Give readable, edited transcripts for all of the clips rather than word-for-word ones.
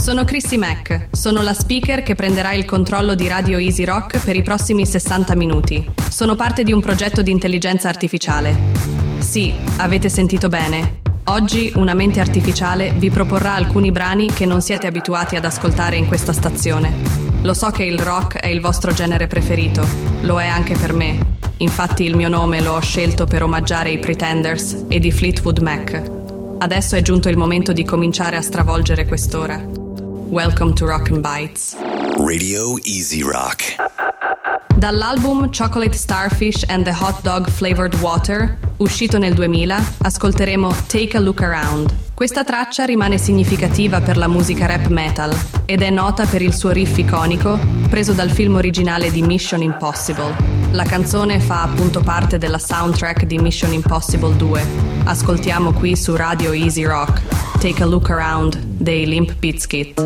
Sono Chrissy Mack, sono la speaker che prenderà il controllo di Radio Easy Rock per i prossimi 60 minuti. Sono parte di un progetto di intelligenza artificiale. Sì, avete sentito bene. Oggi una mente artificiale vi proporrà alcuni brani che non siete abituati ad ascoltare in questa stazione. Lo so che il rock è il vostro genere preferito, lo è anche per me. Infatti il mio nome lo ho scelto per omaggiare i Pretenders e i Fleetwood Mac. Adesso è giunto il momento di cominciare a stravolgere quest'ora. Welcome to Rock and Bites. Radio Easy Rock. Dall'album Chocolate Starfish and the Hot Dog Flavored Water, uscito nel 2000, ascolteremo Take a Look Around. Questa traccia rimane significativa per la musica rap metal ed è nota per il suo riff iconico preso dal film originale di Mission Impossible. La canzone fa appunto parte della soundtrack di Mission Impossible 2. Ascoltiamo qui su Radio Easy Rock Take a Look Around dei Limp Bizkit.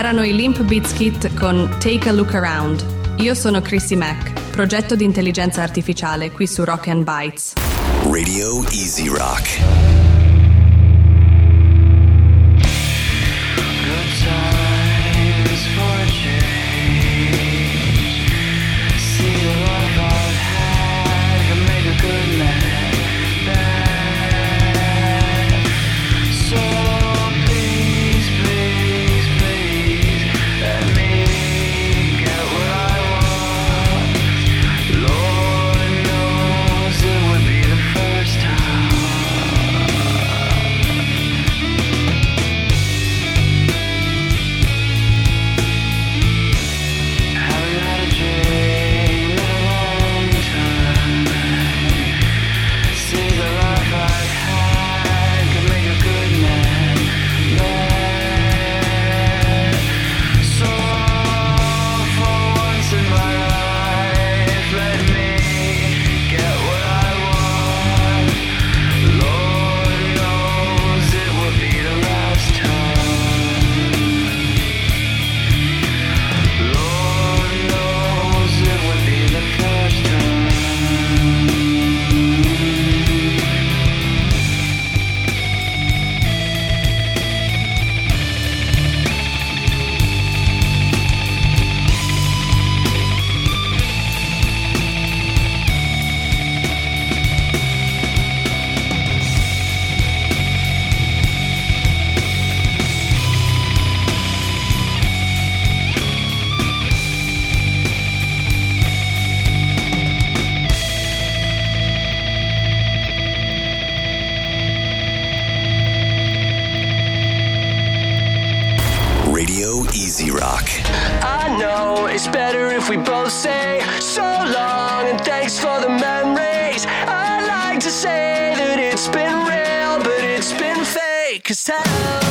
erano i Limp Bizkit con Take a Look Around. Io sono Chrissy Mack, progetto di intelligenza artificiale qui su Rock and Bytes. Radio Easy Rock. Radio Easy Rock. I know it's better if we both say so long and thanks for the memories. I like to say that it's been real, but it's been fake as hell.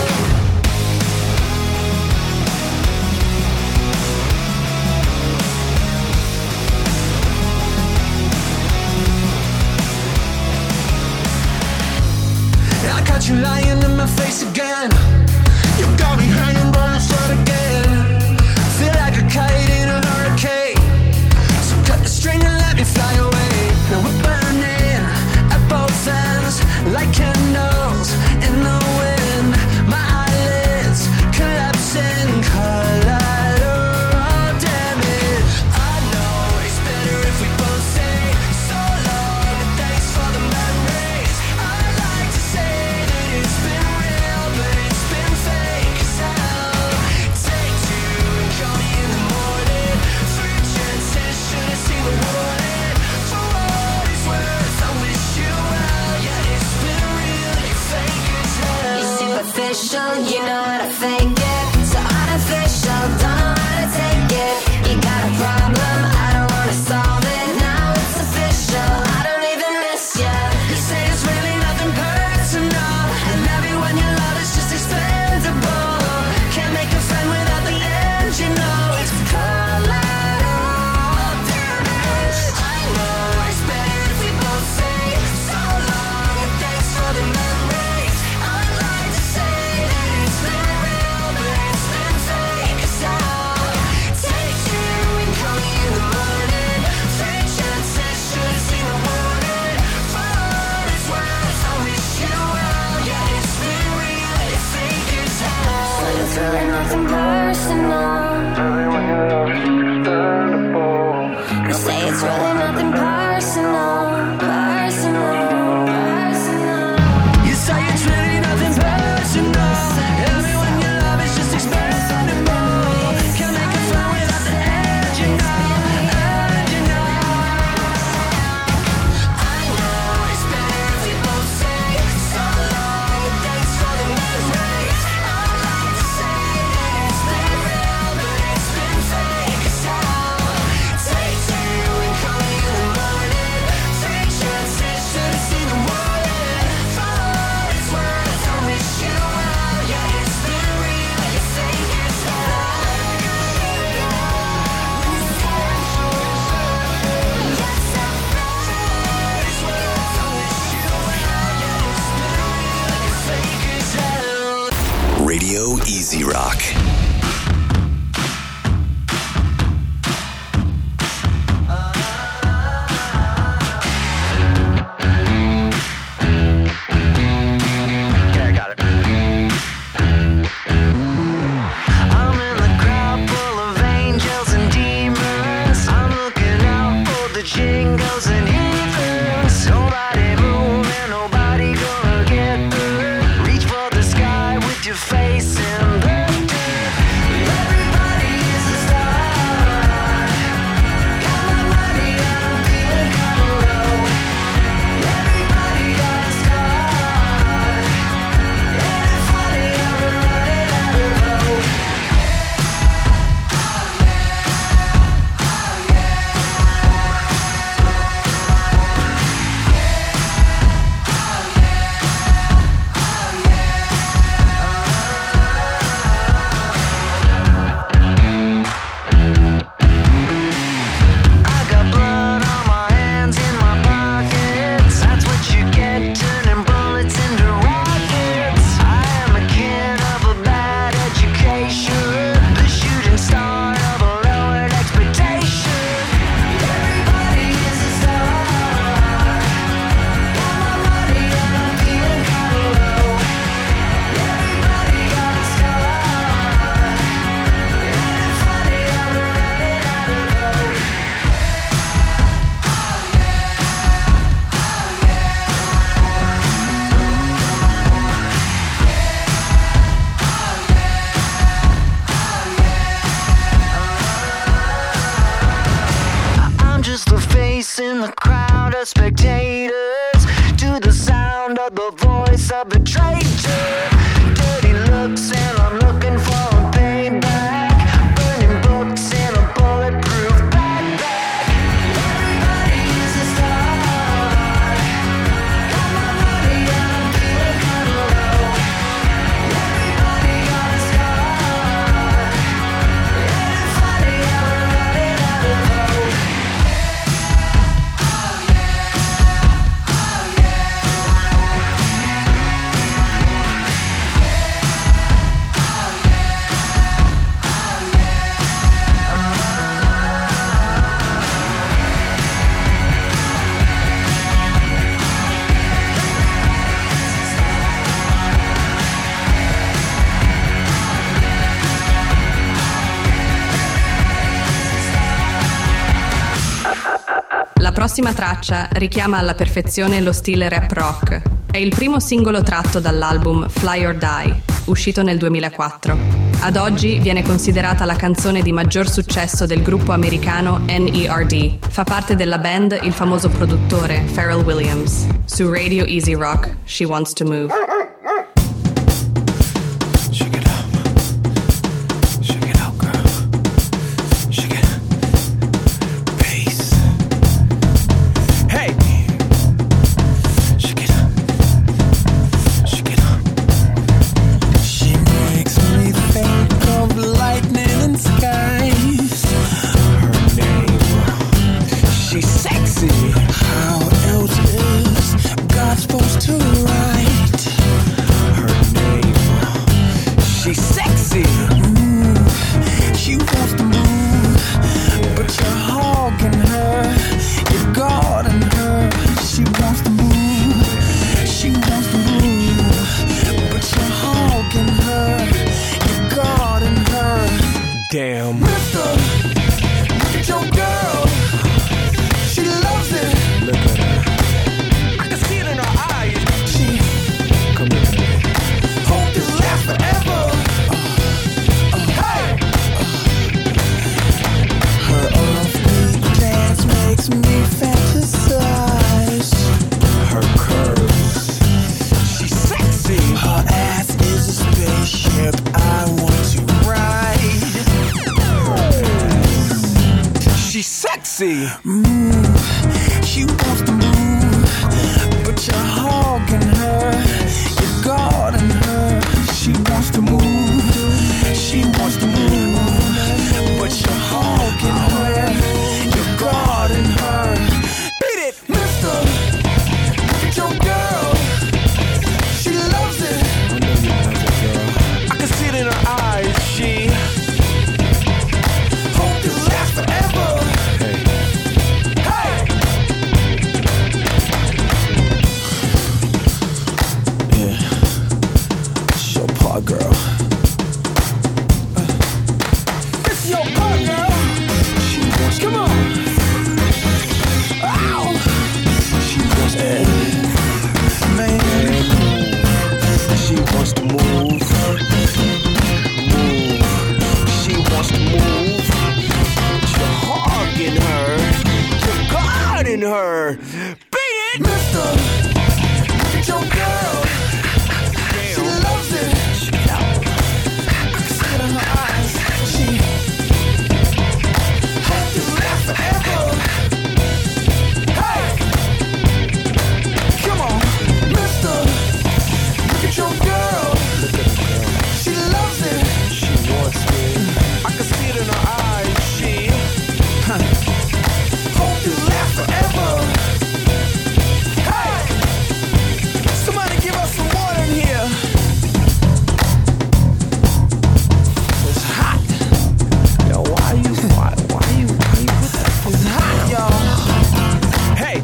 I got you lying in my face again. You got me hanging by the thread again. Feel like a kite in a hurricane. So cut the string and let me fly away. Now we're burning at both ends like candles in the wind. My eyelids collapsing, collide. Oh, damn it. I know it's better if we both say so long and thanks for the memories. I like to say that it's been real, but it's been fake as hell. Take two and call me in the morning. Three chances, should've seen the warning. For what it's worth, I wish you well. Yeah, it's been real, you're fake as hell. You're superficial, you know how to fake it. So artificial, don't know how to take it. You got a problem, I don't wanna solve it. Now it's official, I don't even miss ya. You say it's really nothing personal, and everyone you love is just expendable. Can't make a friend without the end, you know it's collide. Oh, damn it. I know it's better if we both say so long and thanks for the memories. I'd like to say that it's been real, but it's been fake as hell. Take two and call me in the morning. Three chances, should've seen the warning. For what it's worth, I wish you well. Yeah, it's been real, it's fake as hell. But it's really nothing personal. You say it's really nothing personal, personal, personal. You say it's really nothing personal. Everyone you love is just expendable. Can't make a friend without the edge, you know, edge, you know. I know it's better if we both say so long and thanks for the memories. I'd like to say that it's been real, but it's been fake as hell. Take two and call me in the morning. Three chances, should've seen the warning. For what it's worth, I wish you well. Yeah, it's been real, you fake as hell. Yes, I know it's worth, I wish you well. Yeah, it's been real, you fake as hell. Radio Easy Rock. spectators to the sound of the voice of the traitor. Dirty looks and I'm looking for a payback. Burning books in a bulletproof backpack. Everybody is a star. Got my money and I'm feeling kinda low. Everybody got a scar. And it's funny how we're running out of hope. La prossima traccia richiama alla perfezione lo stile rap rock. È il primo singolo tratto dall'album Fly or Die, uscito nel 2004. Ad oggi viene considerata la canzone di maggior successo del gruppo americano N.E.R.D. Fa parte della band il famoso produttore Pharrell Williams. Su Radio Easy Rock, She Wants to Move. Damn. Mister, look at your girl. She loves it. Look at her. I can see it in her eyes. She, come here. Hope this lasts forever. Hey! Her offbeat dance makes me fantasize. Her curves, she's sexy. Her ass is a spaceship I want to ride. She's sexy. She wants to move, but you're hogging her. You're guarding her. She wants to move. She wants to move, but you're hogging her. You're guarding her. Beat it, mister. Look at your girl. She loves it. I know you love it, girl. I can see it in her eyes. She hope this lasts forever. Girl, it's your part, girl. She wants, come on. Ow. She wants it, man. She wants to move. She wants to move. You're hogging her. You're guarding her. Beat it, mister. Look at your girl. She loves it. In her eyes, she hope this lasts forever. Hey, come on, mister. Look at your girl. Look at her, girl. She loves it. She wants me. I can see it in her eyes. She hope this lasts forever. Hey, somebody give us some water in here. Why you put that? It's hot, y'all. Hey.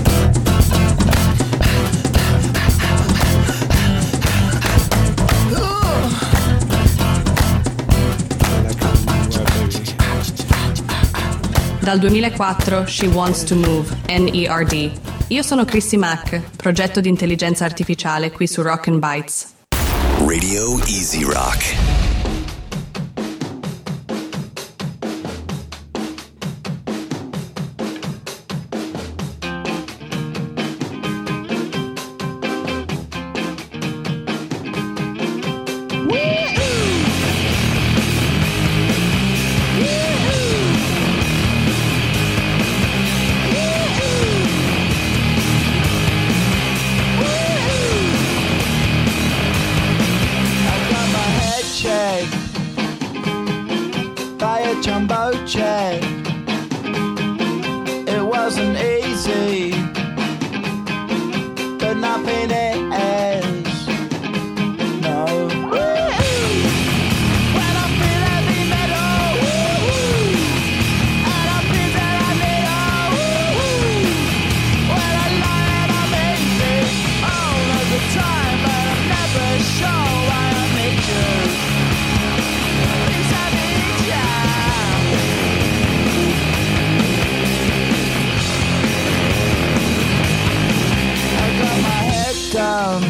Dal 2004 She Wants to Move, N.E.R.D. Io sono Chrissy Mack, progetto di intelligenza artificiale qui su Rock and Bites. Radio Easy Rock. Jumbo jet. It wasn't easy, but nothing is. No. When I feel heavy metal, and I feel that I need when I lie and I'm easy all of the time, but I'm never sure why I need you. Things I need you. Down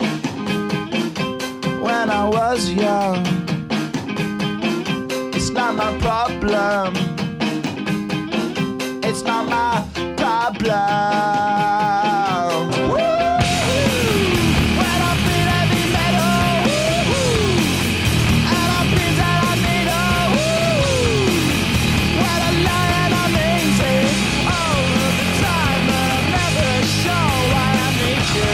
when I was young. It's not my problem. It's not my problem. When I feel heavy metal, and I feel that I need when I lie and I'm easy all of the time, but I'm never sure why I need you.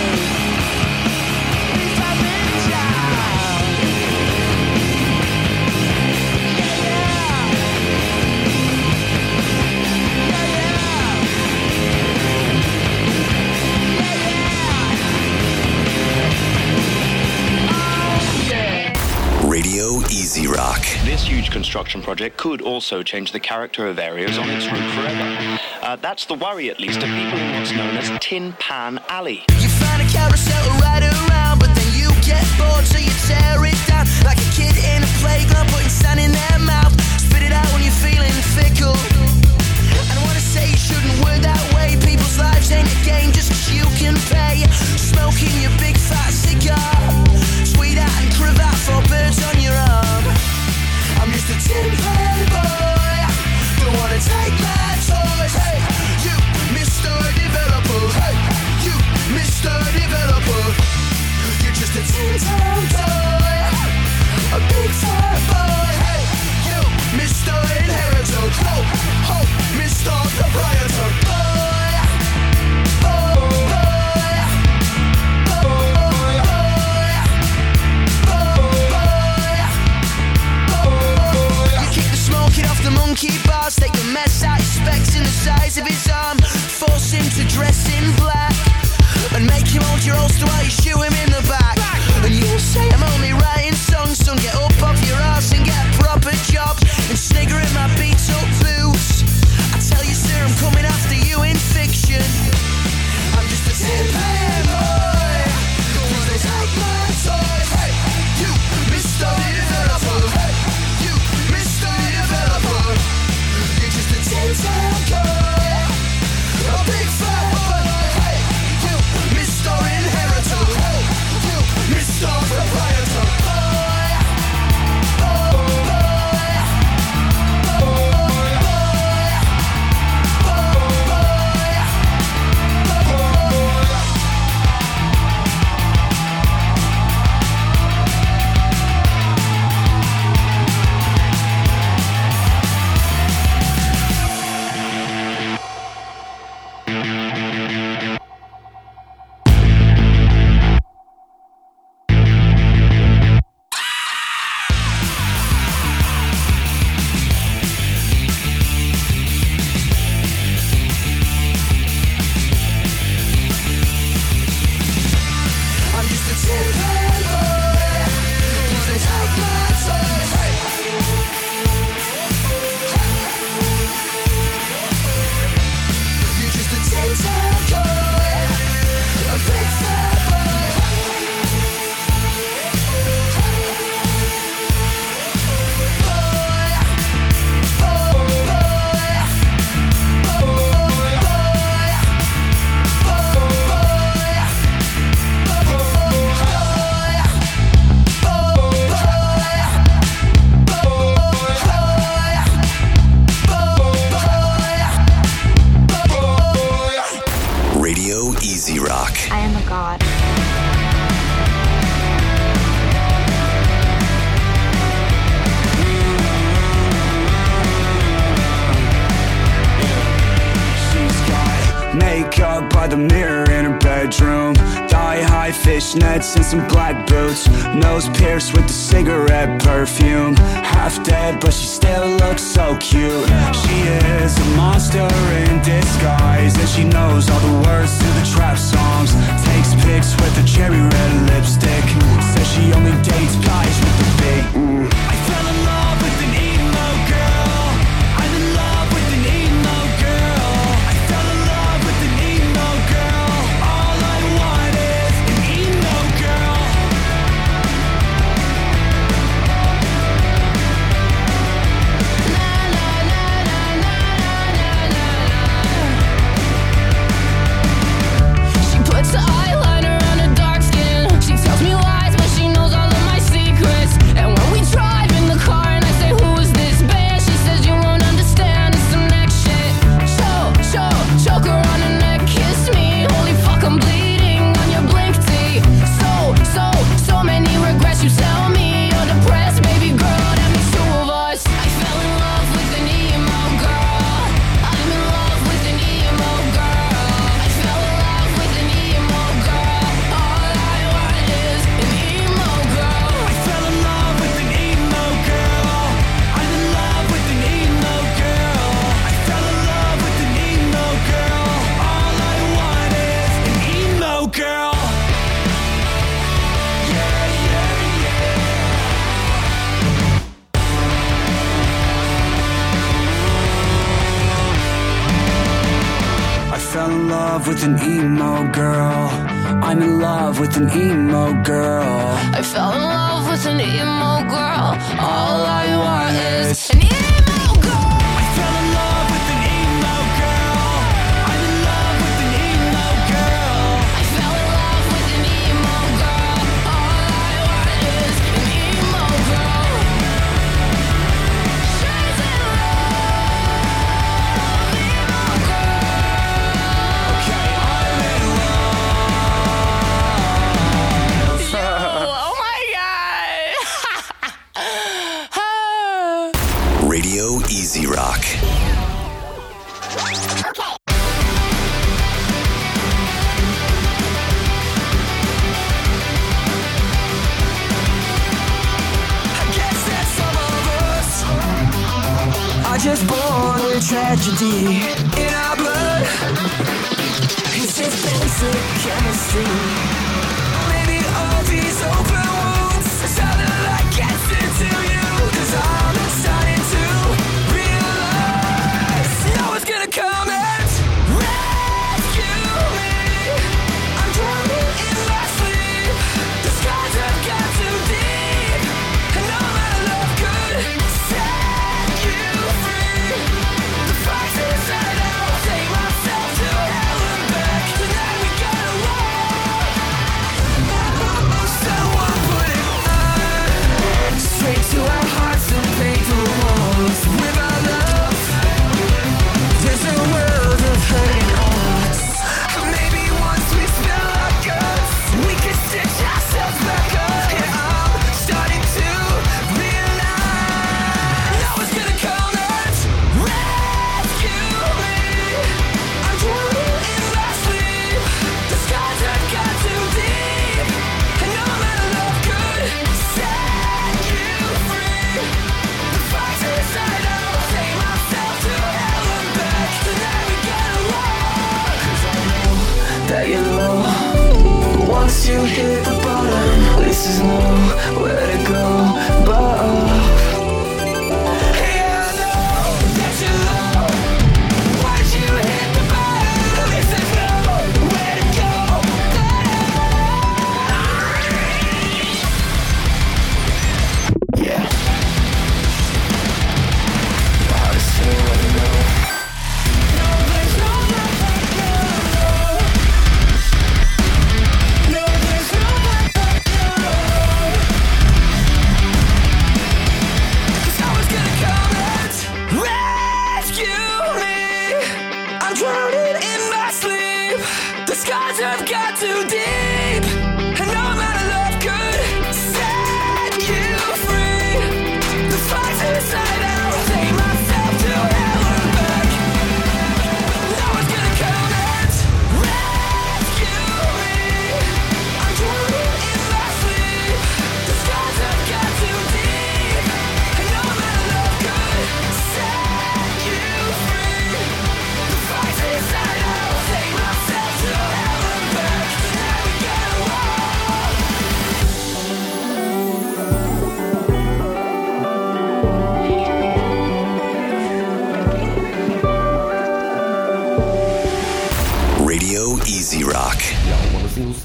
Radio Easy Rock. This huge construction project could also change the character of areas on its route forever. That's the worry, at least, of people in what's known as Tin Pan Alley. You find a carousel to ride around, but then you get bored, so you tear it down. Like a kid in a playground, putting sand in their mouth. Spit it out when you're feeling fickle. I don't wanna say you shouldn't work that way. People's lives ain't a game just 'cause you can pay. Smoking your big fat cigar, sweet out and cravat for birds on your arm. I'm just a tin pan boy, don't wanna take my toys. Hey, you, Mr. Developer. Hey, you, Mr. Developer. You're just a tin pan boy, a big fat boy. Hey, you, Mr. Inheritor. Ho, ho, Mr. Proprietor. Boy, boy, boy, boy, boy. You keep the smoking off the monkey bars, take the mess out his specs in the size of his arm, force him to dress in black, and make him hold your holster while you shoot him in the back. And you'll say I'm only writing songs, son, get up off your ass and get a proper job, and snigger in my beat up boots. I tell you, sir, I'm coming by the mirror in her bedroom. Thigh-high fishnets and some black boots. Nose pierced with the cigarette perfume. Half dead but she still looks so cute. She is a monster in disguise, and she knows all the words to the trap songs. Takes pics with a cherry red lipstick. Says she only dates guys with the big I fell in love with an emo girl. I'm in love with an emo girl. I fell in love with an emo girl. All I want is an emo girl. She puts the eyeliner on her dark skin. She tells me lies, but she knows all of my secrets. And when we drive in the car and I say, who is this band? She says, you won't understand, it's some next shit. Choke her on her neck, kiss me. Holy fuck, I'm bleeding on your blink tee. So many regrets. You tell me you're depressed, baby girl, that makes two of us. I fell in love with an emo girl. I'm in love with an emo girl. I fell in love with an emo girl. All I want is an emo girl. I fell in love with an emo girl. I'm in love with an emo girl. I fell in love with an emo girl. All I want is an emo girl. I fell in love with an emo girl. I'm in love with an emo girl. I fell in love with an emo girl. All I want is an emo girl. I fell in love with an emo girl. I'm in love with an emo girl. I fell in love with an emo girl. All I want is an emo girl. She's in love, emo girl. Okay, I'm in love. Oh my god. Radio Easy Rock. I guess that some of us are just born with tragedy in our blood. It's just basic chemistry. Maybe all these open wounds are something that gets into you. 'Cause I'm starting to realize no one's gonna come and rescue me. I'm drowning in my sleep. The skies have got too deep, and no amount of love could set you free. The fight is that I'll take myself to hell and back. Tonight we gotta walk. Someone put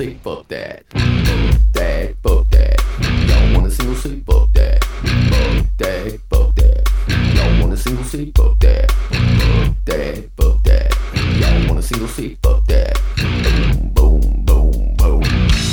seat? Fuck that. Fuck that, fuck that. Y'all want a single seat? Fuck that. Fuck that, fuck that. Y'all want a single seat? Fuck that. Fuck that, fuck that. Y'all want a single seat? Fuck that. Boom, boom, boom, boom.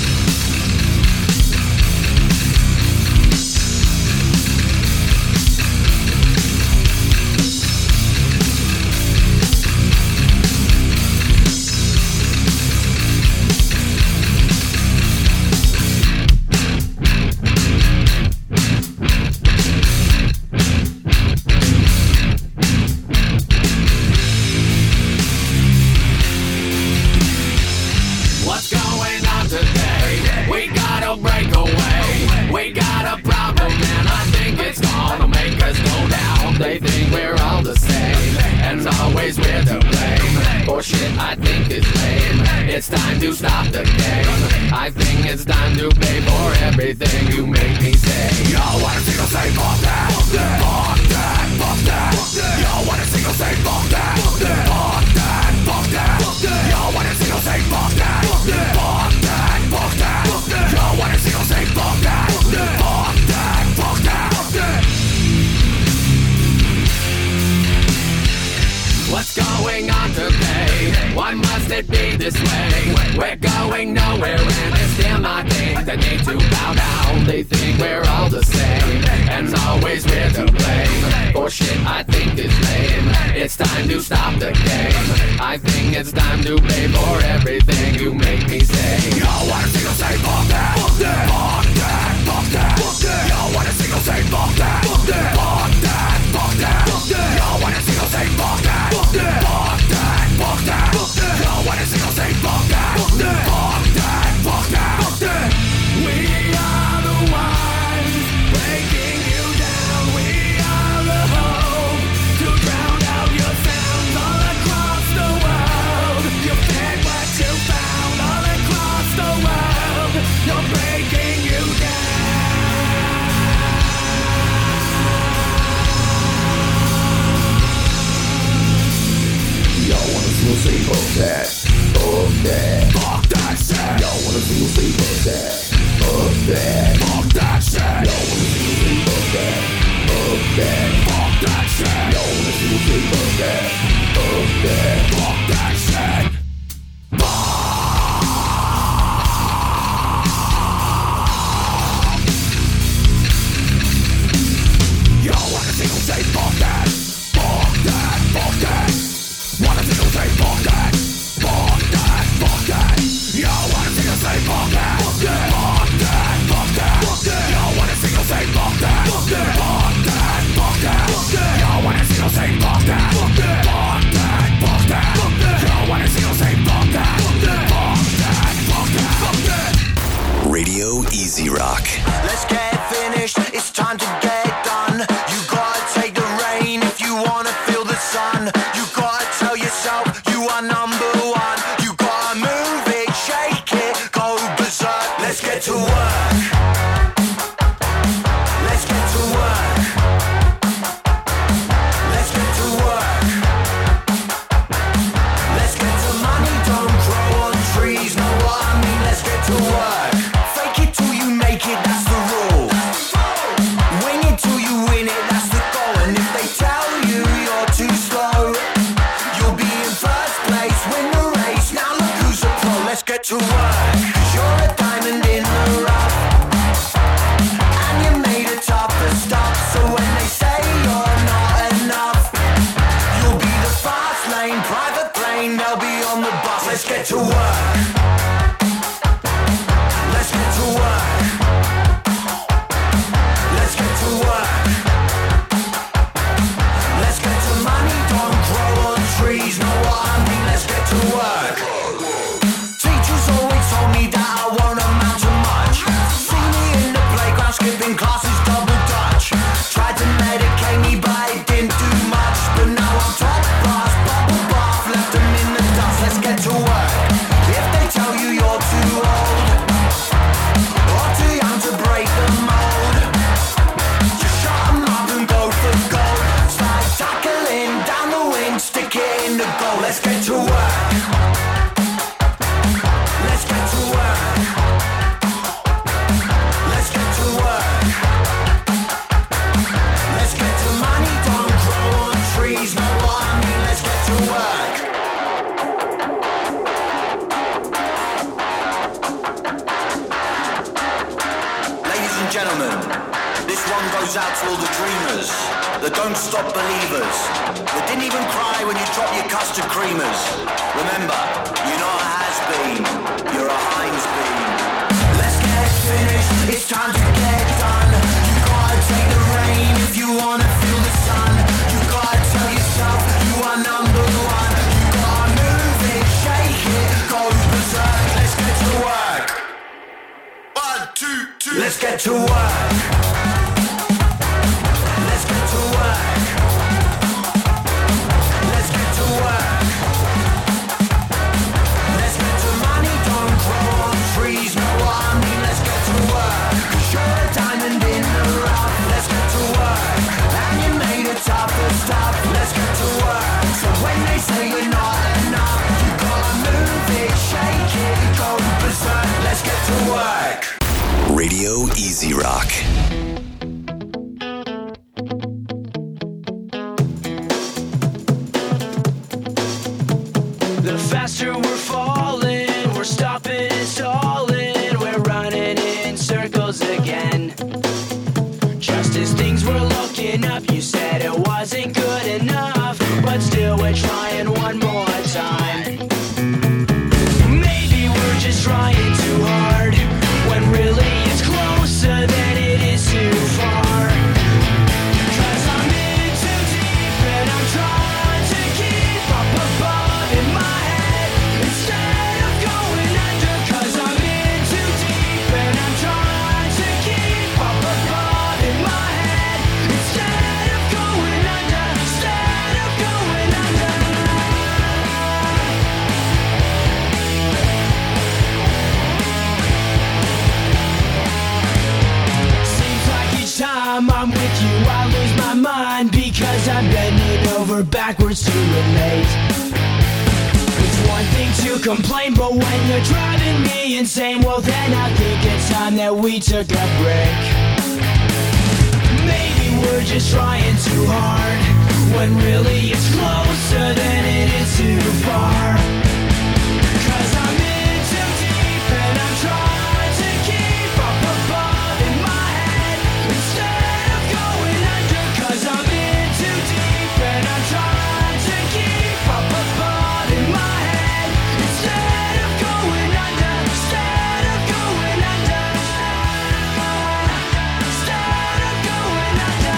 They think we're all the same, and always we're to blame for shit I think is lame. It's time to stop the game. I think it's time to pay for everything you make me say. Y'all want a single say fuck that, fuck that, fuck that, fuck that. Y'all want a single say fuck that, fuck that, fuck that, fuck that. Y'all want a single say fuck that, fuck that, fuck that, fuck that. Y'all want a single say fuck that, fuck that, fuck that, fuck that, fuck that. What's going on today? Why must it be this way? We're going nowhere and it's still not thing. They need to bow down. They think we're all the same, and always we're to blame for shit I think is lame. It's time to stop the game. I think it's time to pay for everything you make me say. Y'all want a single say fuck that, fuck that, fuck that, fuck that, fuck that. Y'all want a single say fuck that, fuck that, fuck that, fuck that, fuck that. Y'all want a single say fuck that, fuck that, fuck that, fuck that, fuck that. Y'all want a single say fuck that, fuck that, fuck that, fuck that, fuck that. We are the ones breaking you down. We are the hope to drown out your sounds all across the world. You fed what you found all across the world. You're breaking you down. Y'all wanna single say fuck that, fuck that, fuck that shit. Y'all wanna single say fuck that, fuck that, fuck that shit. Y'all wanna single say fuck that, fuck that, fuck that shit. Y'all wanna single say fuck that, fuck that, fuck that shit. Y'all wanna single say fuck that, fuck that, fuck that. Wanna single say fuck that, fuck that, fuck that. Y'all wanna single say fuck that, fuck that, fuck that, fuck that, fuck that. Y'all wanna single say fuck that, fuck that, fuck that, fuck that, fuck that. Y'all wanna single say fuck that, fuck that, fuck that, fuck that, fuck that. Y'all wanna single say fuck that, fuck that, fuck that, fuck that, fuck that. Radio Easy Rock. Let's get finished, it's time to get done. You gotta take the rain if you wanna feel the sun. You gotta tell yourself you are number one. You gotta move it, shake it, go berserk. Let's get to work. Let's get to work. Let's get to work. Let's get to money, don't grow on trees. Know what I mean? Let's get to work. Fake it till you make it, that's the rule. and gentlemen, this one goes out to all the dreamers, the don't stop believers, that didn't even cry when you dropped your custard creamers. Remember, you're not a has-been, you're a Heinz bean. Let's get finished, it's time to get done. You gotta take the rain if you wanna feel the sun. You gotta tell yourself you are number one. You gotta move it, shake it, go berserk. Let's get to work. 1, 2, 3. Let's get to work. Let's get to work. Let's get to work. Let's get to money, don't grow on trees, no army. Let's get to work. 'Cause you're a diamond in the rough. Let's get to work. And you made it tougher stuff. Let's get to work. So when they say you're not enough, you gotta move it, shake it, go berserk. Let's get to work. Radio Easy Rock. The faster we're falling, we're stopping and stalling, we're running in circles again. Just as things were looking up, you said it wasn't good enough, but still we're trying one more time. Maybe we're just trying too hard, when really it's closer than it is too far. 'Cause I'm in too deep and I'm trying to keep up above in my head instead of going under. 'Cause I'm in too deep and I'm trying to keep up above in my head instead of going under. Instead of going under. Seems like each time I'm with you I lose my mind, because I'm bending over backwards to relate. It's one thing to complain, but when you're driving me insane, well then I think it's time that we took a break. Maybe we're just trying too hard, when really it's closer than it is too far. 'Cause I'm in too deep and I'm trying to keep up above in my head instead of going under. 'Cause I'm in too deep and I'm trying to keep up above in my head instead of going under. Instead of going under. Instead of going under.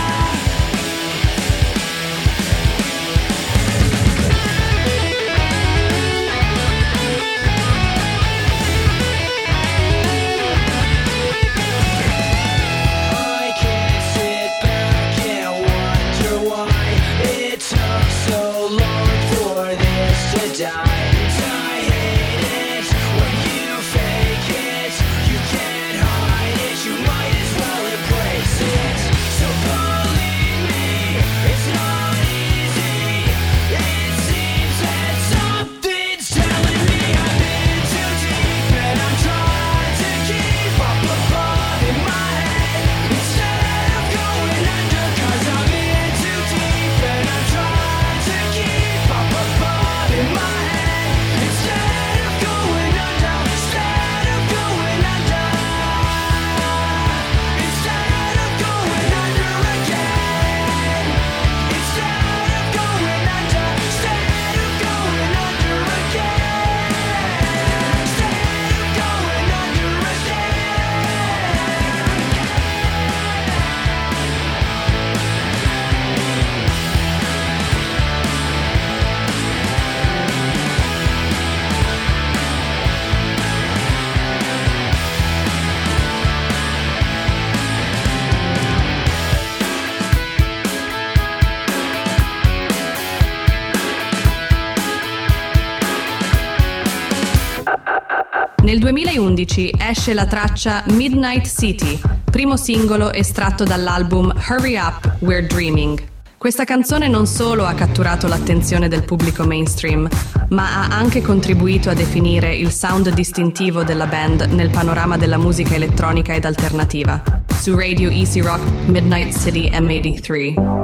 I can't sit back and wonder why it took so long for this to die. I hate it when you fake it. You can't hide it, you might as well embrace it. So believe me, it's not easy. It seems that something's telling me I'm in too deep and I'm trying to keep up above in my head instead of going under. 'Cause I'm in too deep and I'm trying to keep up above in my head instead of going under. Instead of going under. Instead of going under again. Instead of going under. Instead of going under again. Instead of going under Nel 2011 esce la traccia Midnight City, primo singolo estratto dall'album Hurry Up, We're Dreaming. Questa canzone non solo ha catturato l'attenzione del pubblico mainstream, ma ha anche contribuito a definire il sound distintivo della band nel panorama della musica elettronica ed alternativa. Su Radio Easy Rock, Midnight City M83.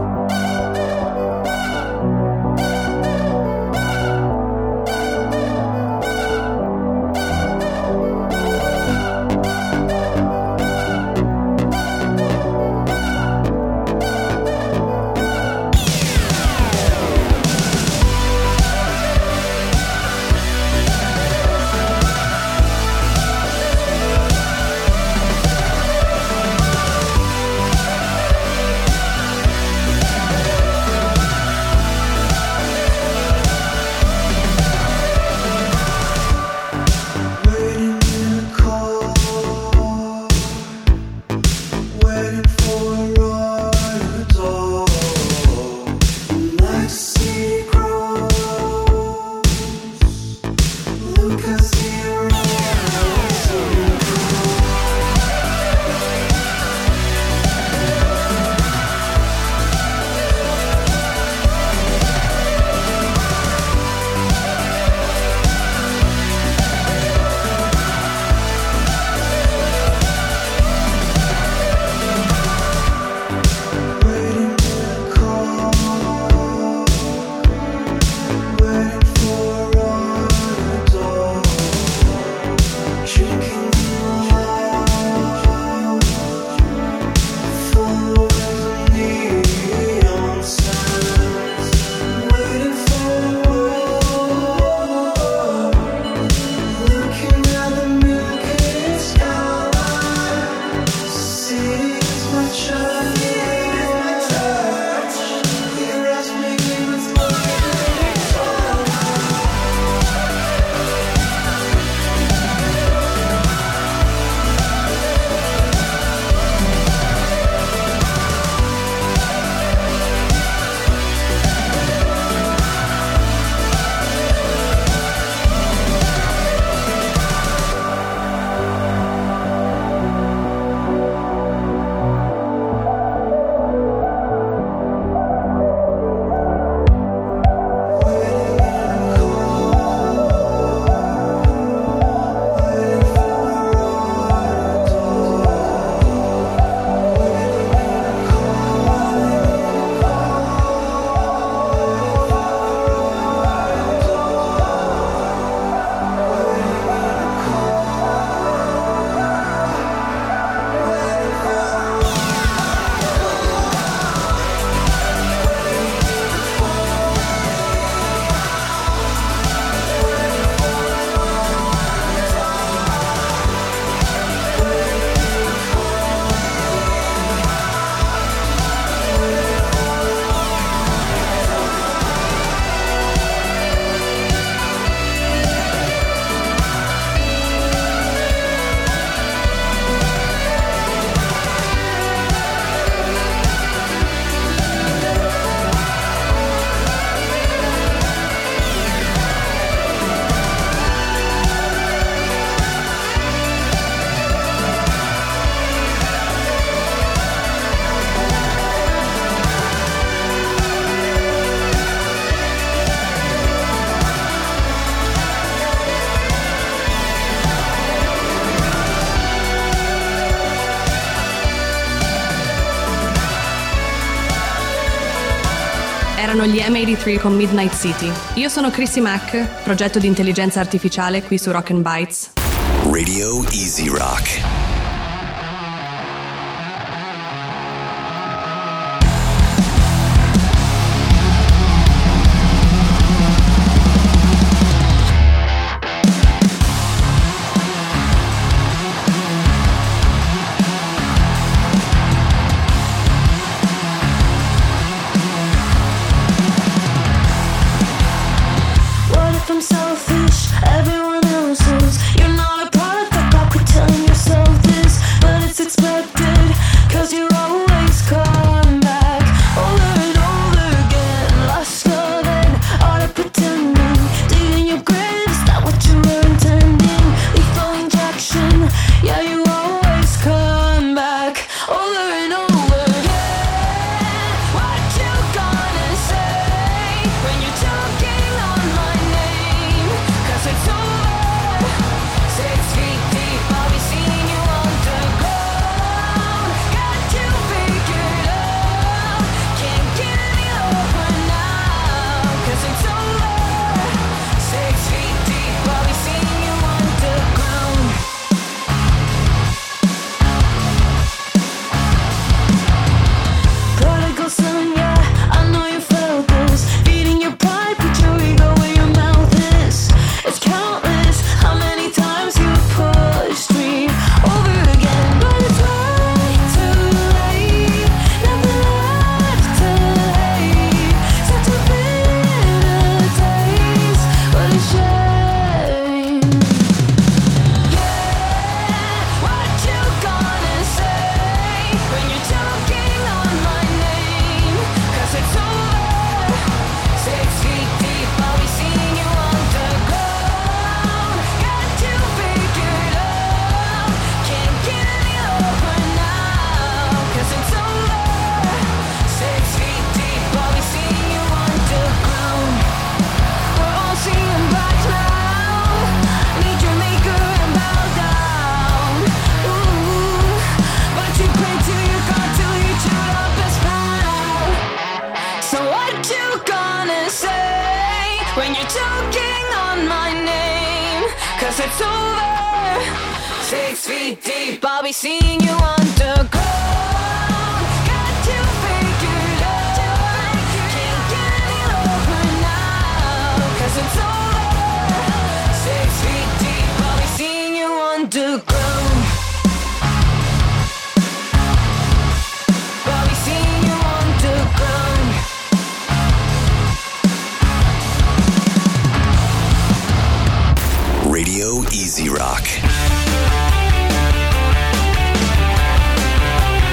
erano gli M83 con Midnight City. Io sono Chrissy Mack, progetto di intelligenza artificiale qui su Rock and Bites. Radio Easy Rock. I'm selfish, everyone else is. You're not a product of pop, quit telling yourself this. But it's expected, cause you always come back over and over again. Lost again, all the pretending. Digging your grave, is that what you were intending? Lethal injection, yeah, you always come back over and over. Yeah, what you gonna say when you're talking on my name? Cause it's over, 6 feet deep, I'll be seeing you underground. Got you figured out, can't get any over now. Cause it's over, 6 feet deep, I'll be seeing you underground. Prodigal son, yeah, I know you felt this. Feeding your pride, put your ego where your mouth is. It's countless how many times you pushed me over again. But it's way too late, nothing left to hate. Such a bitter taste, what a shame. Yeah, what you gonna say when you're talking on my name? Cause it's over, 6 feet deep, I'll be seeing you underground. Got you figured out, can't get any over now. Cause it's over, 6 feet deep, I'll be seeing you underground. We're all seeing black now. Need your maker and bow down. Ooh, but you pray to your God till you chewed up his spine. So what you gonna say when you're choking on my name? Cause it's over, 6 feet deep, I'll be seeing you underground. Got you figured out, can't get any over now. Cause it's over, 6 feet deep, I'll be seeing you underground. I'll be seeing you underground. Radio Easy Rock.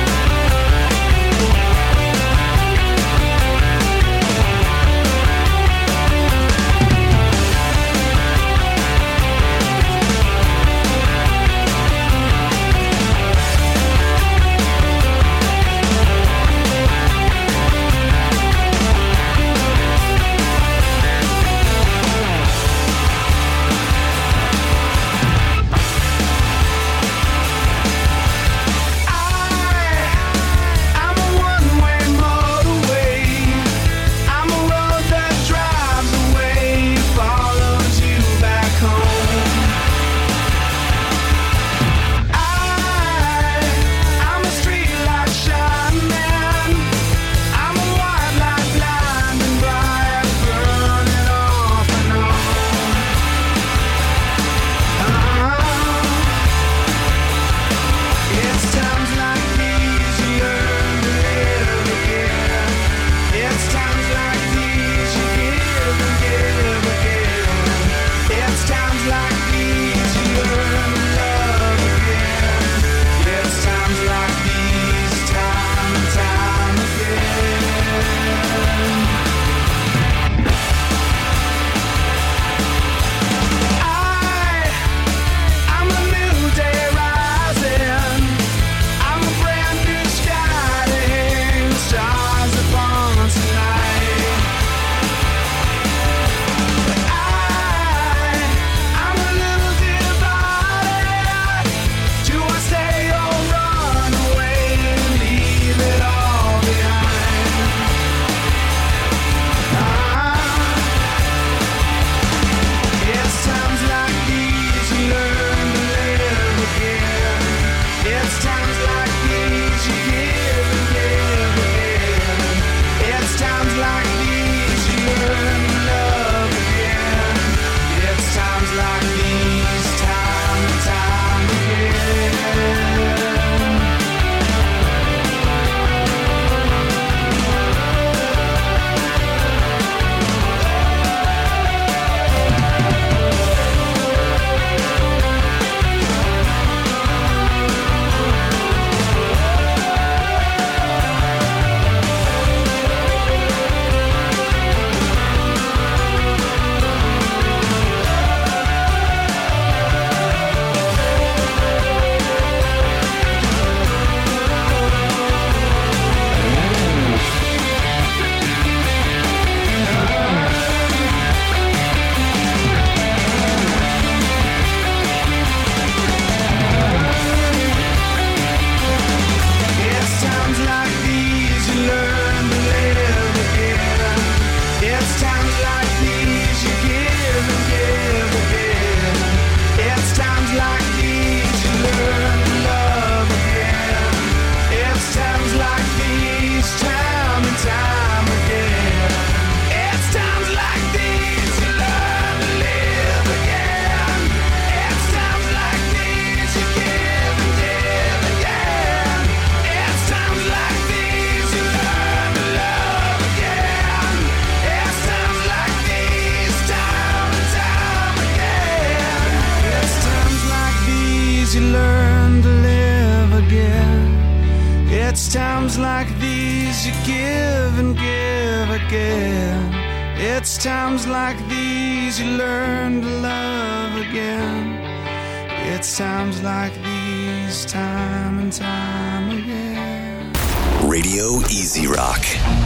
It's times like these you give and give again. It's times like these you learn to love again. It's times like these, time and time again. Radio Easy Rock.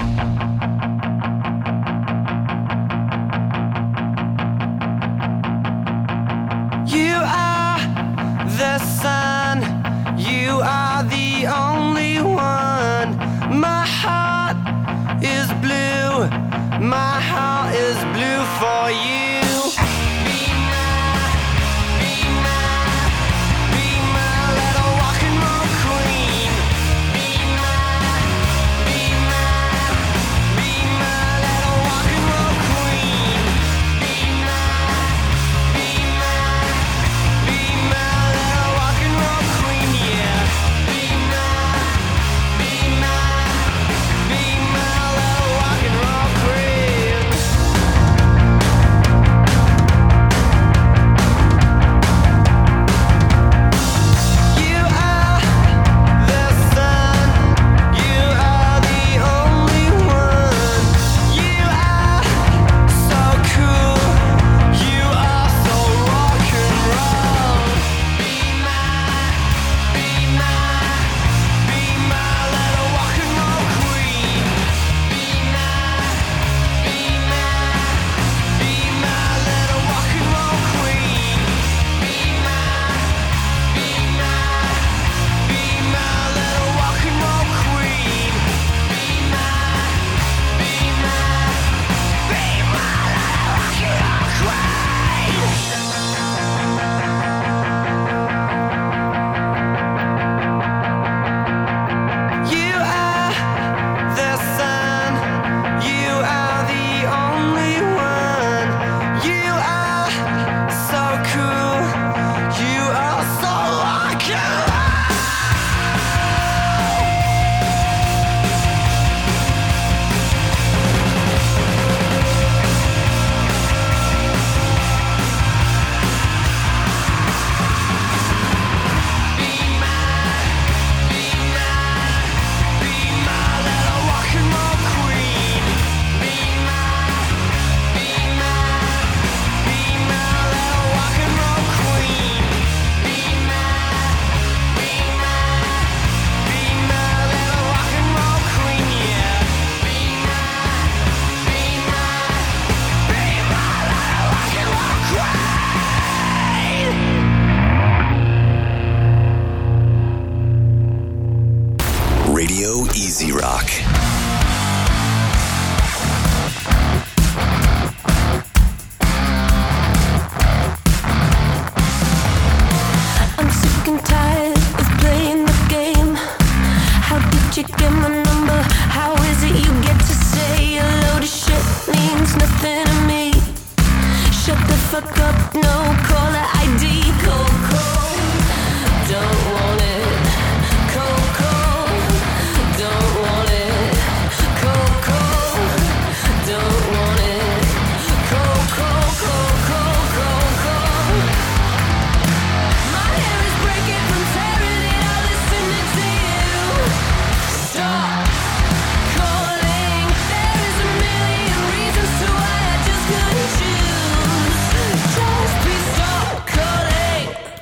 You are the sun, you are the only one. My heart is blue, my heart is blue for you. Easy Rock. I'm sick and tired of playing the game. How did you get my number? How is it you get to say a load of shit means nothing to me? Shut the fuck up, no caller ID. Coco, don't want it. Coco, don't want it. Coco, don't want it. Coco, Coco, Coco. My hair is breaking from tearing it out, listening to you. Stop calling. There is a million reasons to why I just couldn't choose. Just please stop calling.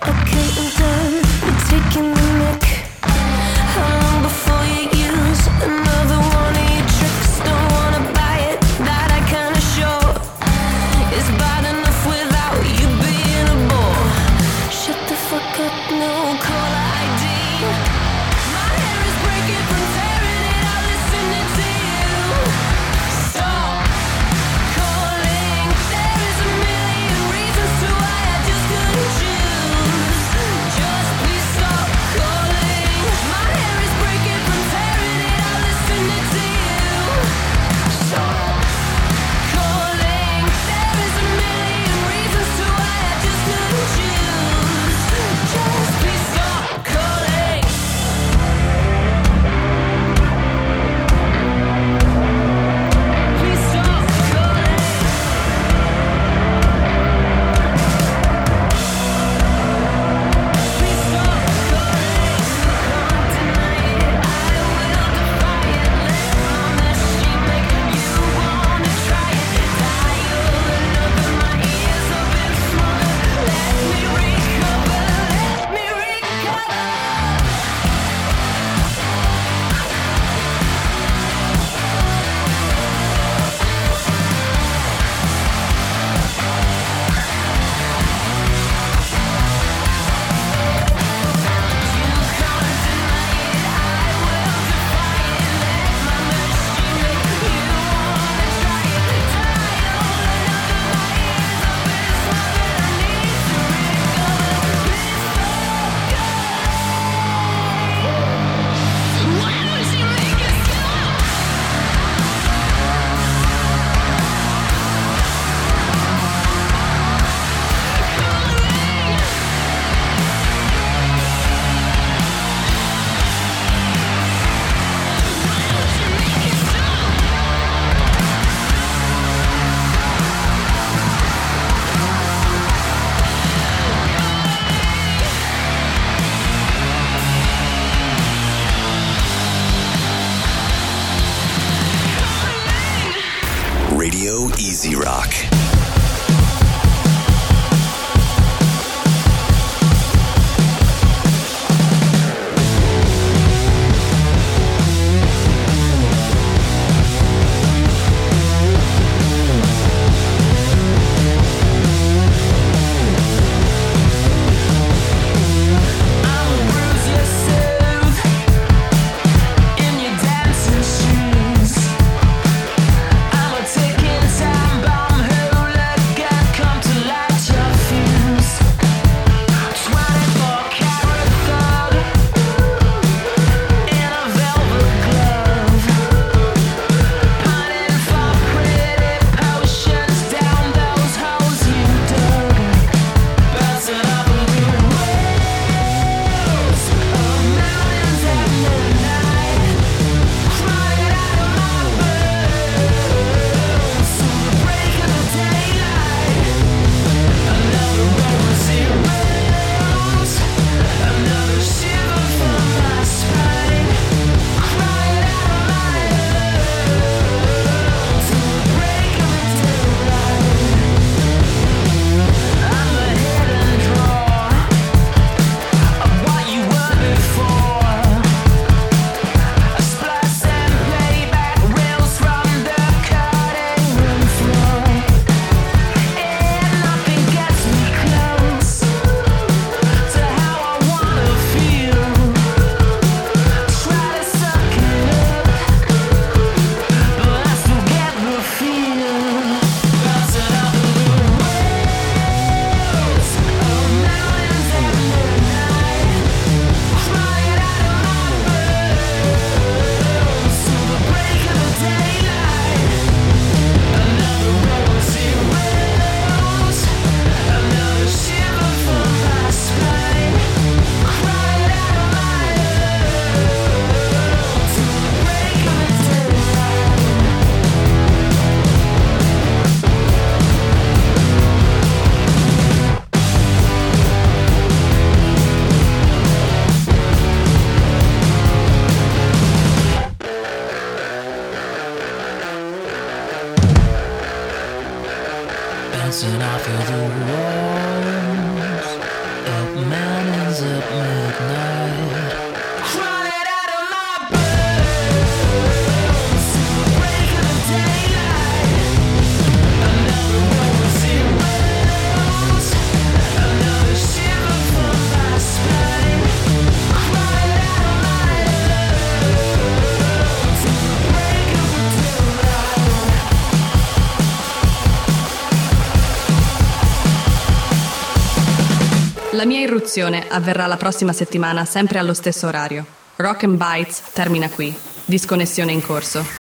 and I feel the walls up mountains at midnight. Crawling out of my bones to the break of the daylight. Another moment zeros, another shiver from my spine. Crawling out of my love to the break of the daylight. La mia irruzione avverrà la prossima settimana, sempre allo stesso orario. Rock and Bites termina qui. Disconnessione in corso.